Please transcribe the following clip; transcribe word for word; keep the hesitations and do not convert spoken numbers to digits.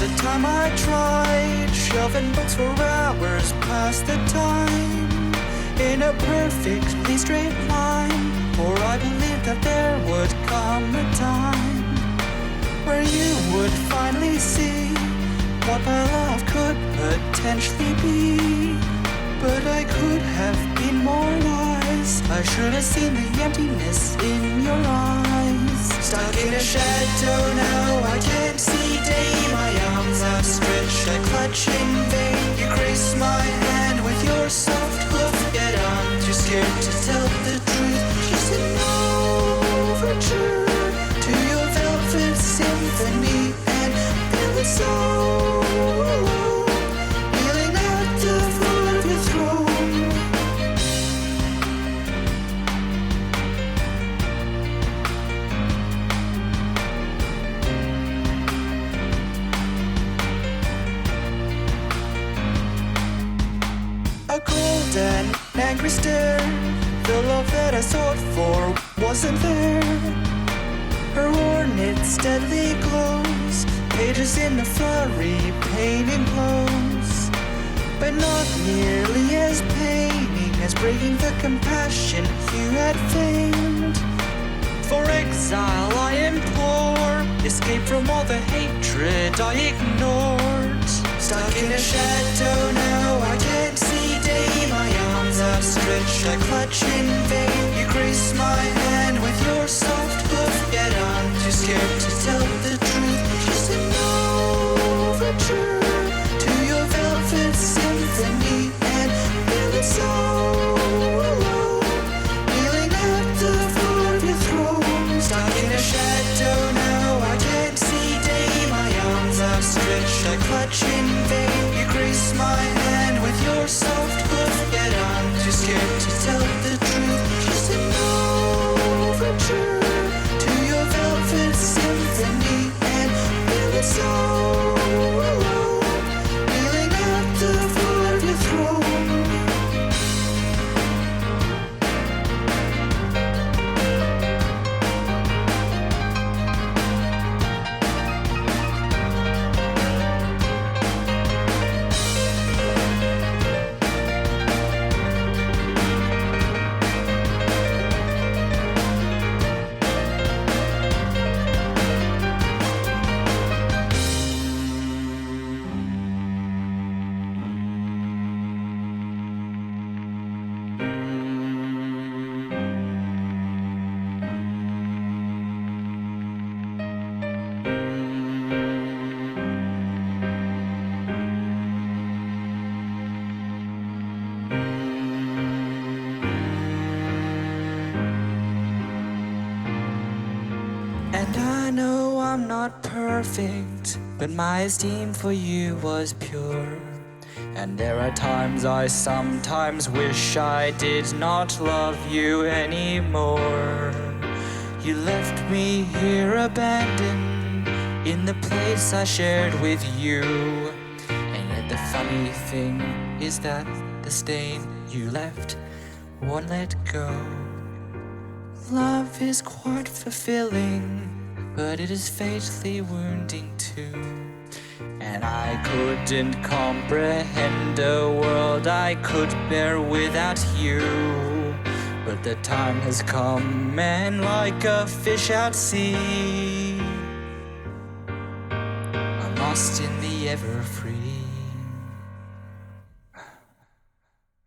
time I tried shelving books for hours past the time in a perfectly straight line, for I believed that there would come a time where you would finally see what my love could potentially be. But I could have been more wise. I should have seen the emptiness in your eyes. Stuck in a shadow now, I can't see day. My arms outstretched, I clutch in vain. You grace my hand with your soft hoof, yet I'm too scared to tell the truth. Just an overture to your velvet symphony, and feeling so alone, kneeling at the foot of your throne. A cold and angry stare, the love that I sought for wasn't there. Her hornet steadily glows, pages in the flurry, painting blows, but not nearly as paining as breaking the compassion you had feigned. For exile I implore, escape from all the hatred I ignored. Stuck in a shadow now, I can't see day. My arms outstretched, I clutch in vain. You grace my hand with your soft hoof, yet I'm too scared to tell the truth. Just an overture to your velvet symphony, and feeling so alone, kneeling at the foot of your throne. Stuck in a shadow now, I can't see day. My arms outstretched, I clutch in vain. You grace my hand with your soft hoof, yet I'm too scared to tell the truth. Just an overture to your velvet symphony, and feeling so alone, kneeling at the foot of your throne. And I know I'm not perfect, but my esteem for you was pure. And there are times I sometimes wish I did not love you anymore. You left me here abandoned in the place I shared with you. And yet the funny thing is that the stain you left won't let go. Love is quite fulfilling, but it is fatally wounding too. And I couldn't comprehend a world I could bear without you. But the time has come, and like a fish at sea, I'm lost in the ever free.